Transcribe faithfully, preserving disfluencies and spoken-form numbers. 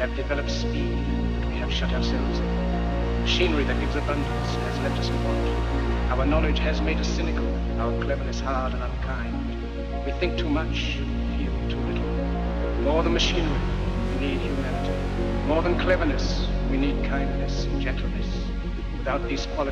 have developed speed, but we have shut ourselves in. Machinery that gives abundance has left us in want. Our knowledge has made us cynical, our cleverness hard and unkind. We think too much, feel too little. More than machinery, we need humanity. More than cleverness, we need kindness and gentleness. Without these qualities,